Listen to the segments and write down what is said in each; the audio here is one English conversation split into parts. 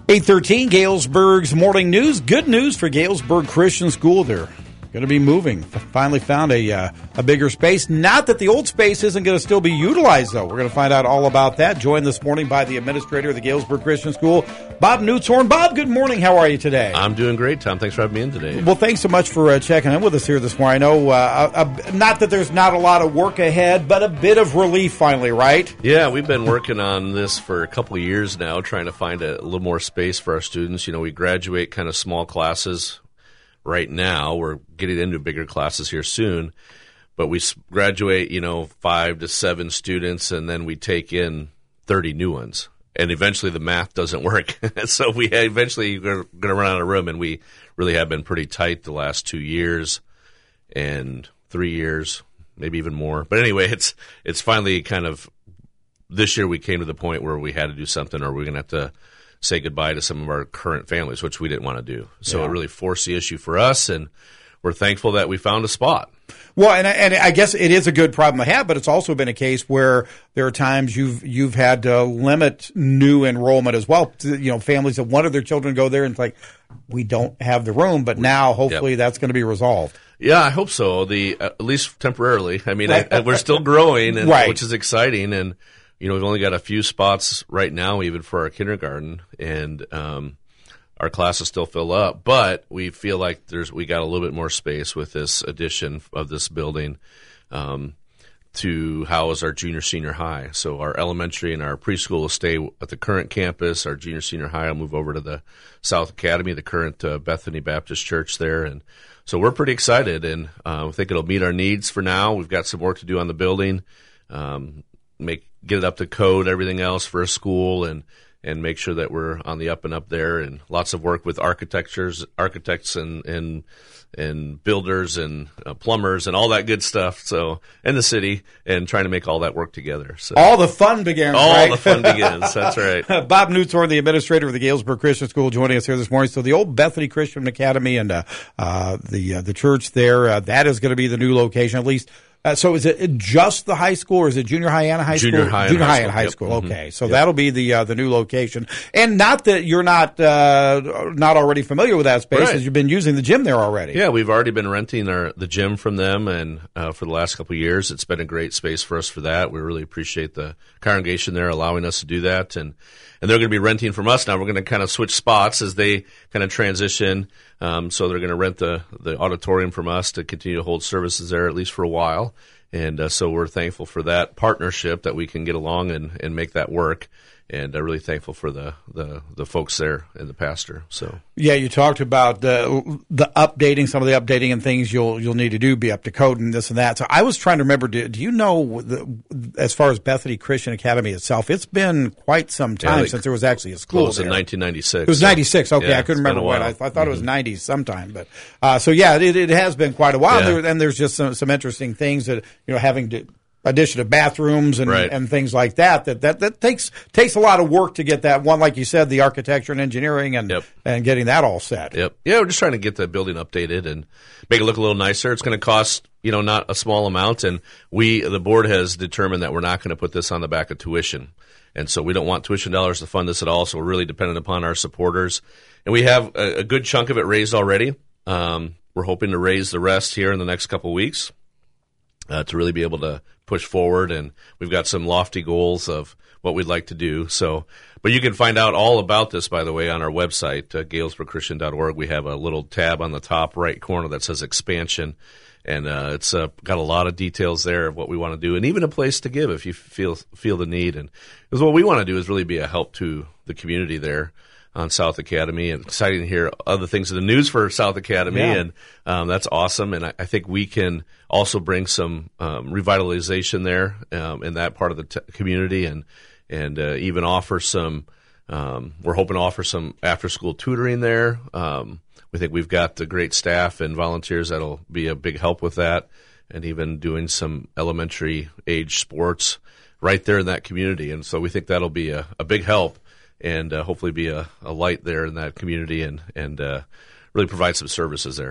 8:13, Galesburg's Morning News. Good news for Galesburg Christian School. They're going to be moving. Finally found a bigger space. Not that the old space isn't going to still be utilized, though. We're going to find out all about that. Joined this morning by the administrator of the Galesburg Christian School, Bob Newtshorn. Bob, good morning. How are you today? I'm doing great, Tom. Thanks for having me in today. Well, thanks so much for checking in with us here this morning. I know not that there's not a lot of work ahead, but a bit of relief finally, right? Yeah, we've been working on this for a couple of years now, trying to find a little more space for our students. You know, we graduate kind of small classes right now. We're getting into bigger classes here soon, but we graduate, 5 to 7 students, and then we take in 30 new ones. And eventually the math doesn't work. So we eventually are going to run out of room, and we really have been pretty tight the last 2 years and 3 years, maybe even more. But anyway, it's finally kind of this year we came to the point where we had to do something, or we're going to have to say goodbye to some of our current families, which we didn't want to do. So It really forced the issue for us, and we're thankful that we found a spot. Well, and I guess it is a good problem to have, but it's also been a case where there are times you've had to limit new enrollment as well. Families that wanted their children to go there, and it's like, we don't have the room, but now hopefully that's going to be resolved. Yeah, I hope so. At least temporarily. I mean, we're still growing, and right, which is exciting, and we've only got a few spots right now, even for our kindergarten, and our classes still fill up. But we feel like we got a little bit more space with this addition of this building to house our junior senior high. So our elementary and our preschool will stay at the current campus. Our junior senior high will move over to the South Academy, the current Bethany Baptist Church there, and so we're pretty excited, and I think it'll meet our needs for now. We've got some work to do on the building. Get it up to code, everything else for a school, and make sure that we're on the up and up there, and lots of work with architects and builders and plumbers and all that good stuff. So, in the city, and trying to make all that work together. So all the fun begins. All the fun begins. That's right. Bob Newtshorn, the administrator of the Galesburg Christian School, joining us here this morning. So the old Bethany Christian Academy and the church there, that is going to be the new location, at least. So is it just the high school, or is it junior high and high school? Junior high and high school. Okay, so that'll be the new location. And not that you're not already familiar with that space, right, as you've been using the gym there already. Yeah, we've already been renting the gym from them, and for the last couple of years, it's been a great space for us for that. We really appreciate the congregation there allowing us to do that, and they're going to be renting from us now. We're going to kind of switch spots as they kind of transition. So they're going to rent the auditorium from us to continue to hold services there, at least for a while. And so we're thankful for that partnership, that we can get along and make that work. And really thankful for the folks there and the pastor. So yeah, you talked about the updating, some of the updating and things you'll need to do, be up to code and this and that. So I was trying to remember, do you know, as far as Bethany Christian Academy itself, it's been quite some time since there was actually a school there. It was in 1996. It was 96. Okay, yeah, I couldn't remember when. I thought it was 90 sometime. But so yeah, it has been quite a while. Yeah. And there's just some interesting things that having to. Addition of bathrooms and things like that takes a lot of work to get that one, like you said, the architecture and engineering and getting that all set. Yep. Yeah, we're just trying to get the building updated and make it look a little nicer. It's going to cost, not a small amount, and the board has determined that we're not going to put this on the back of tuition. And so we don't want tuition dollars to fund this at all, so we're really dependent upon our supporters. And we have a good chunk of it raised already. We're hoping to raise the rest here in the next couple of weeks to really be able to push forward, and we've got some lofty goals of what we'd like to do. So, but you can find out all about this, by the way, on our website, galesburgchristian.org. We have a little tab on the top right corner that says expansion, and it's got a lot of details there of what we want to do, and even a place to give if you feel the need. And because what we want to do is really be a help to the community there on South Academy, and exciting to hear other things in the news for South Academy, and that's awesome. And I think we can also bring some revitalization there in that part of the community, and even offer some. We're hoping to offer some after-school tutoring there. We think we've got the great staff and volunteers that'll be a big help with that, and even doing some elementary age sports right there in that community. And so we think that'll be a big help. And hopefully be a light there in that community and really provide some services there.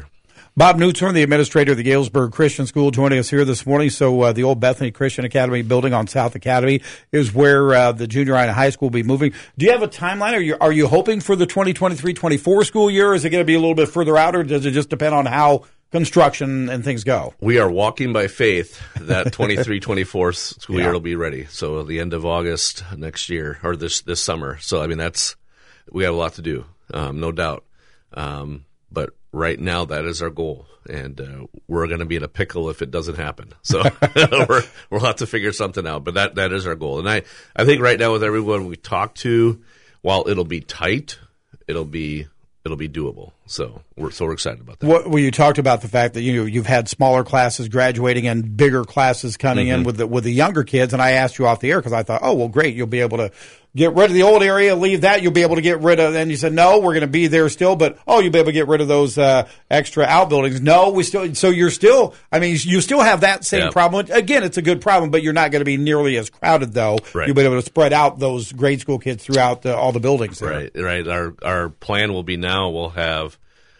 Bob Newton, the administrator of the Galesburg Christian School, joining us here this morning. So the old Bethany Christian Academy building on South Academy is where the junior high and high school will be moving. Do you have a timeline? Are you hoping for the 2023-24 school year? Or is it going to be a little bit further out, or does it just depend on how construction and things go? We are walking by faith that 23-24 school year will be ready. So the end of August next year, or this summer. So, I mean, we have a lot to do, no doubt. But right now, that is our goal, and we're going to be in a pickle if it doesn't happen. So we'll have to figure something out. But that is our goal. And I think right now with everyone we talk to, while it'll be tight, it'll be doable. So we're excited about that. Well, you talked about the fact that you've had smaller classes graduating and bigger classes coming in with the younger kids. And I asked you off the air because I thought, oh well, great, you'll be able to get rid of the old area, leave that. You'll be able to get rid of. And you said no, we're going to be there still, but you'll be able to get rid of those extra outbuildings. No, we still. So you're still. I mean, you still have that same problem. Again, it's a good problem, but you're not going to be nearly as crowded though. Right. You'll be able to spread out those grade school kids throughout all the buildings there. Right. Our plan will be now we'll have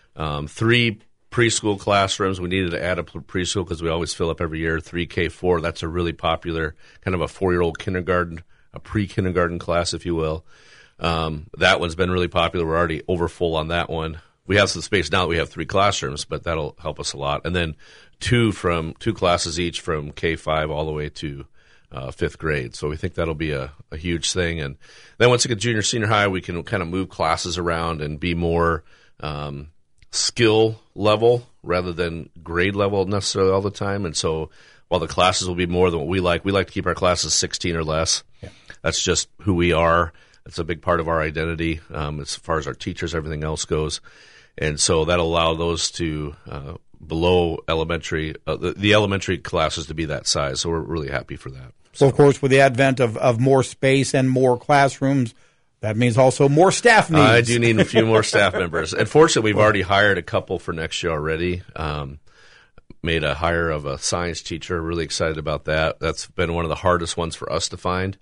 3 preschool classrooms. We needed to add a preschool because we always fill up every year. 3 K4. That's a really popular kind of a 4-year-old kindergarten, a pre-kindergarten class, if you will. That one's been really popular. We're already over full on that one. We have some space now. We have 3 classrooms, but that'll help us a lot. And then 2 classes each from K5 all the way to 5th grade. So we think that'll be a huge thing. And then once we get junior, senior high, we can kind of move classes around and be more skill level rather than grade level necessarily all the time. And so while the classes will be more than what we like to keep our classes 16 or less. Yeah. That's just who we are. It's a big part of our identity as far as our teachers, everything else goes. And so that'll allow those to below elementary, the elementary classes to be that size. So we're really happy for that. So, of course, with the advent of more space and more classrooms, that means also more staff needs. I do need a few more staff members. And fortunately, we've already hired a couple for next year already. Made a hire of a science teacher. Really excited about that. That's been one of the hardest ones for us to find.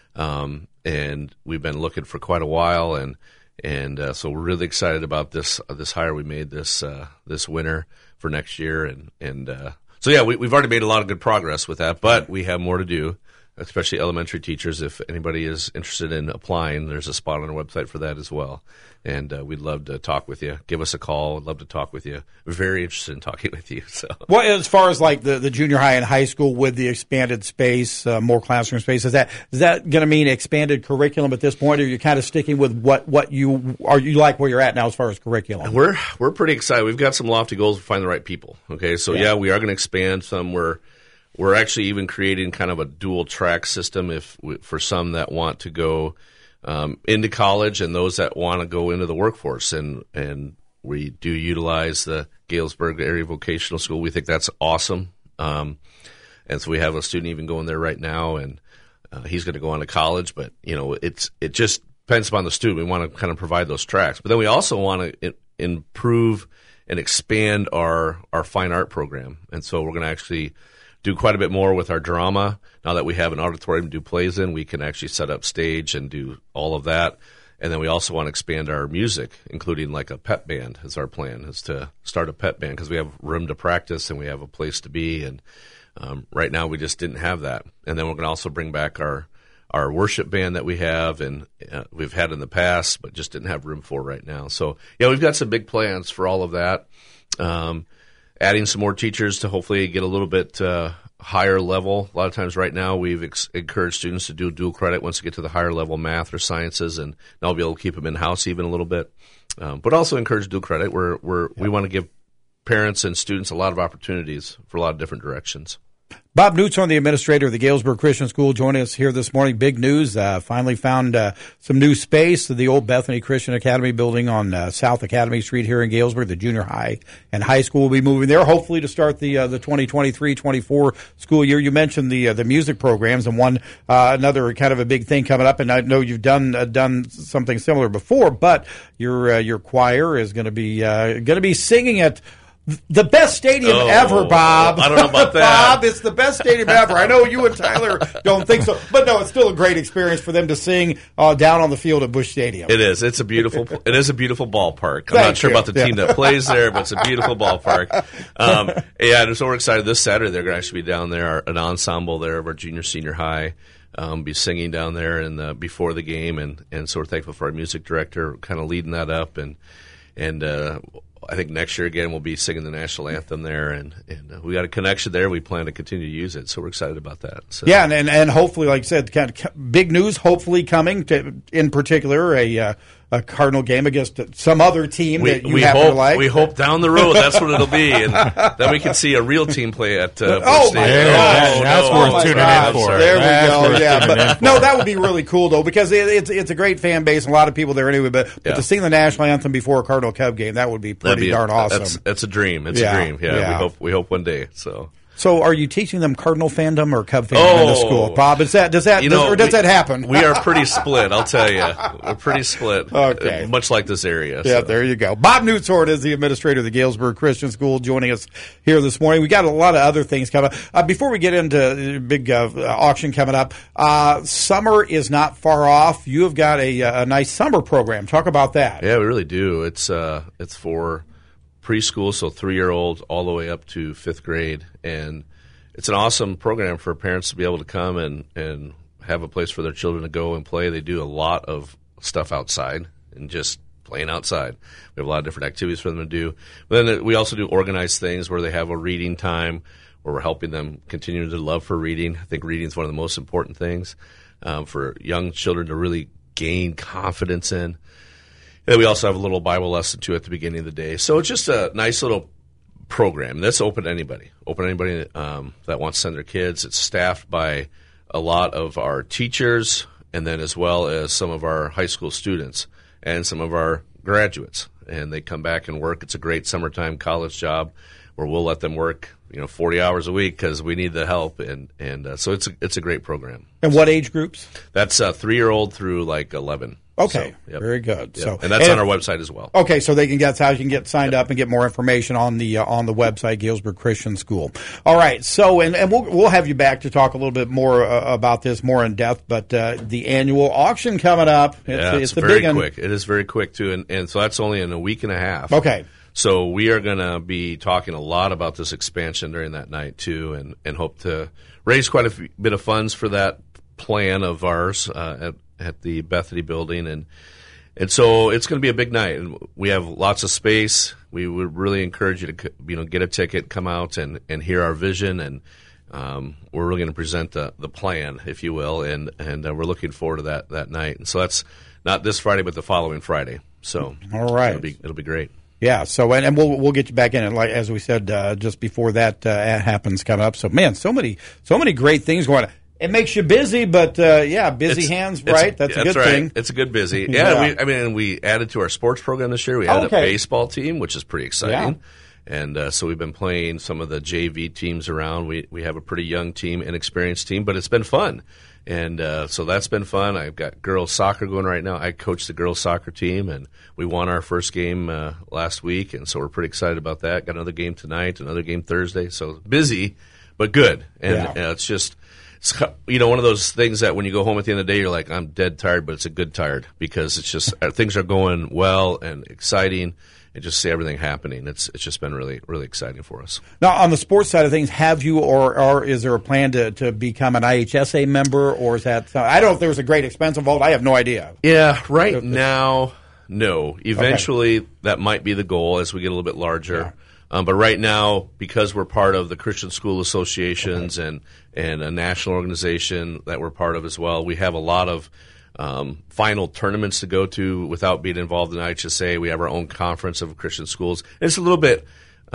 And we've been looking for quite a while. And so we're really excited about this hire we made this winter for next year. So, yeah, we've already made a lot of good progress with that, but we have more to do. Especially elementary teachers. If anybody is interested in applying, there's a spot on our website for that as well. And we'd love to talk with you. Give us a call. We'd love to talk with you. We're very interested in talking with you. So, well, as far as like the junior high and high school with the expanded space, more classroom space, is that going to mean expanded curriculum at this point, or are you kind of sticking with what you like where you're at now as far as curriculum? We're pretty excited. We've got some lofty goals to find the right people. Okay, so yeah we are going to expand some. We're actually even creating kind of a dual track system for some that want to go into college and those that want to go into the workforce. And we do utilize the Galesburg Area Vocational School. We think that's awesome. And so we have a student even going there right now, and he's going to go on to college. But, it just depends upon the student. We want to kind of provide those tracks. But then we also want to improve and expand our fine art program. And so we're going to actually do quite a bit more with our drama. Now that we have an auditorium to do plays in, we can actually set up stage and do all of that. And then we also want to expand our music, including like a pep band is our plan, is to start a pep band because we have room to practice and we have a place to be. And right now we just didn't have that. And then we're going to also bring back our worship band that we have and we've had in the past, but just didn't have room for right now. So, yeah, we've got some big plans for all of that. Adding some more teachers to hopefully get a little bit higher level. A lot of times right now we've encouraged students to do dual credit once they get to the higher level math or sciences, and now we'll be able to keep them in-house even a little bit. But also encourage dual credit. We want to give parents and students a lot of opportunities for a lot of different directions. Bob Newton, the administrator of the Galesburg Christian School, joining us here this morning. Big news. Finally found some new space. The old Bethany Christian Academy building on South Academy Street here in Galesburg. The junior high and high school will be moving there, hopefully to start the 2023-24 school year. You mentioned the music programs, and another kind of a big thing coming up. And I know you've done something similar before, but your choir is going to be singing at The best stadium ever, Bob. I don't know about that. Bob, it's the best stadium ever. I know you and Tyler don't think so, but no, it's still a great experience for them to sing down on the field at Busch Stadium. It is. It is a beautiful ballpark. I'm not sure about the team that plays there, but it's a beautiful ballpark. So we're excited. This Saturday they're going to actually be down there, an ensemble there of our junior, senior high. Be singing down there and before the game, and so we're thankful for our music director kind of leading that up, and I think next year again we'll be singing the national anthem there, and we got a connection there. We plan to continue to use it, so we're excited about that. So. Yeah, and hopefully, like I said, kind of big news hopefully coming to, in particular, a Cardinal game against some other team that you happen to like. We hope down the road that's what it'll be, and then we can see a real team play at Busch my Stadium. gosh. That's worth tuning in for. There we go. Yeah, but no, that would be really cool though, because it's a great fan base, and a lot of people there anyway. But to sing the national anthem before a Cardinal Cub game, that would be pretty darn awesome. That's a dream. It's a dream. Yeah, we hope one day. So, are you teaching them Cardinal fandom or Cub fandom in the school, Bob? Does that happen? We are pretty split. I'll tell you, we're pretty split. Okay, much like this area. Yeah, there you go. Bob Newtsort is the administrator of the Galesburg Christian School, joining us here this morning. We got a lot of other things coming up. Before we get into the big auction coming up, summer is not far off. You have got a nice summer program. Talk about that. Yeah, we really do. It's for preschool, so 3-year-old all the way up to 5th grade, and it's an awesome program for parents to be able to come and have a place for their children to go and play. They do a lot of stuff outside and just playing outside. We have a lot of different activities for them to do. But then we also do organized things where they have a reading time where we're helping them continue to love for reading. I think reading is one of the most important things for young children to really gain confidence in. And we also have a little Bible lesson, too, at the beginning of the day. So it's just a nice little program that's open to anybody. That wants to send their kids. It's staffed by a lot of our teachers, and then as well as some of our high school students and some of our graduates. And they come back and work. It's a great summertime college job where we'll let them work 40 hours a week because we need the help. And so it's a great program. And what age groups? That's 3-year-old through like 11. Okay, so, very good. Yep. And that's on our website as well. Okay, so they can get how you can get signed up and get more information on the website, Galesburg Christian School. All right, so and we'll have you back to talk a little bit more about this more in depth. But the annual auction coming up, it's very big quick. It is very quick too, and so that's only in a week and a half. Okay. So we are going to be talking a lot about this expansion during that night too, and hope to raise quite a bit of funds for that plan of ours at the Bethany building, and so it's going to be a big night, and we have lots of space. We would really encourage you to get a ticket, come out and hear our vision, and we're really going to present the plan, if you will, and we're looking forward to that night. And so that's not this Friday, but the following Friday. So all right, it'll be great. Yeah, so and we'll get you back in, and like as we said just before that happens coming up. So man, so many great things going on. It makes you busy, but busy hands, right? That's a good thing. It's a good busy. Yeah, we added to our sports program this year. We added a baseball team, which is pretty exciting. Yeah. And so we've been playing some of the JV teams around. We have a pretty young team, inexperienced team, but it's been fun. And so that's been fun. I've got girls soccer going right now. I coach the girls soccer team, and we won our first game last week, and so we're pretty excited about that. Got another game tonight, another game Thursday. So busy, but good. And it's just... It's one of those things that when you go home at the end of the day, you're like, I'm dead tired, but it's a good tired because it's just things are going well and exciting, and just see everything happening. It's just been really, really exciting for us. Now, on the sports side of things, have you or is there a plan to become an IHSA member, or is that? I don't know if there was a great expense involved. I have no idea. Yeah, right now, no. Eventually, that might be the goal as we get a little bit larger. Yeah. But right now, because we're part of the Christian School Associations and a national organization that we're part of as well, we have a lot of final tournaments to go to without being involved in IHSA. We have our own conference of Christian schools. It's a little bit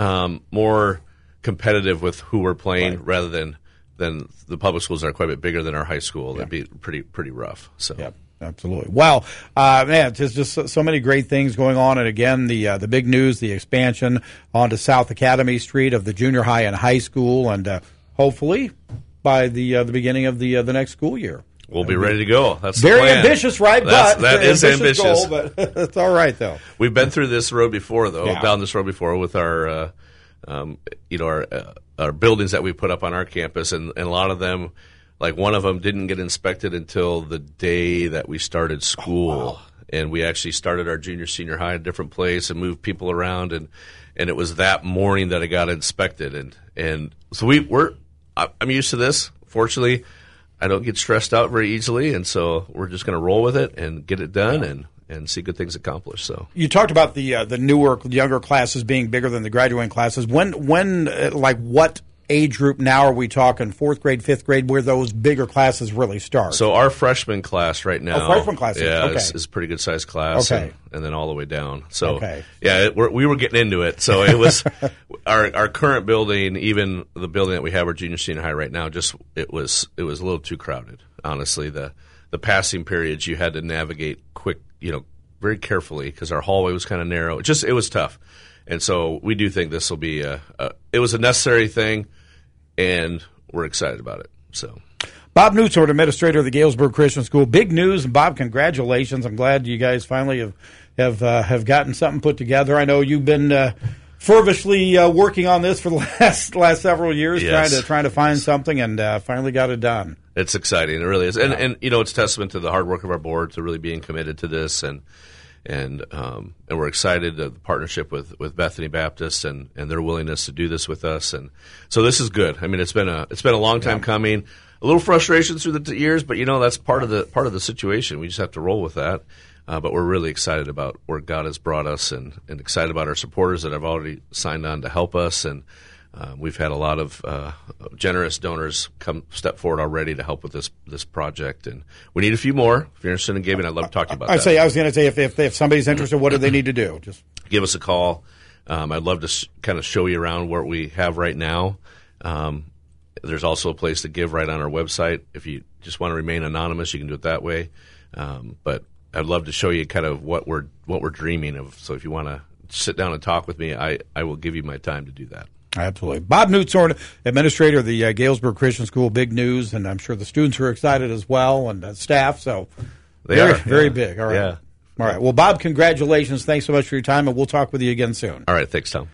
more competitive with who we're playing rather than the public schools that are quite a bit bigger than our high school. That'd be pretty rough. So. Yep. Absolutely. Well, man, there's just so many great things going on. And again, the big news, the expansion onto South Academy Street of the junior high and high school, and hopefully by the beginning of the next school year. We'll be ready to go. That's very the plan. Ambitious, right? That is ambitious. Goal, but it's all right, though. We've been through this road before, though. Down this road before with our our buildings that we put up on our campus, and a lot of them, like one of them didn't get inspected until the day that we started school. Oh, wow. And we actually started our junior, senior high at a different place and moved people around, and it was that morning that it got inspected, and so I'm used to this. Fortunately, I don't get stressed out very easily, and so we're just going to roll with it and get it done and see good things accomplished. So you talked about the younger classes being bigger than the graduating classes. When like what age group now are we talking? 4th grade, 5th grade, where those bigger classes really start? So our freshman class right now, freshman class, is a pretty good sized class, okay. and then all the way down. So okay. We were getting into it. So it was our current building, even the building that we have our junior, senior high right now. Just it was a little too crowded. Honestly, the passing periods you had to navigate quick, very carefully because our hallway was kind of narrow. It was tough, and so we do think this will be it was a necessary thing. And we're excited about it. So, Bob Newtsort, administrator of the Galesburg Christian School. Big news, and Bob, congratulations! I'm glad you guys finally have gotten something put together. I know you've been fervently working on this for the last several years, yes. trying to find something, and finally got it done. It's exciting. It really is, and it's testament to the hard work of our board to really being committed to this, and we're excited the partnership with Bethany Baptist and their willingness to do this with us, and so this is good. I mean, it's been a long time coming. A little frustration through the years, but that's part of the situation. We just have to roll with that. But we're really excited about where God has brought us, and excited about our supporters that have already signed on to help us, and we've had a lot of generous donors step forward already to help with this project, and we need a few more. If you're interested in giving, I'd love to talk to you about that. I was going to say, if somebody's interested, what do they need to do? Just give us a call. I'd love to kind of show you around what we have right now. There's also a place to give right on our website. If you just want to remain anonymous, you can do it that way. But I'd love to show you kind of what we're dreaming of. So if you want to sit down and talk with me, I will give you my time to do that. Absolutely. Bob Newtsort, administrator of the Galesburg Christian School. Big news, and I'm sure the students are excited as well, and staff. So very big. All right. Yeah. All right. Well, Bob, congratulations. Thanks so much for your time, and we'll talk with you again soon. All right. Thanks, Tom.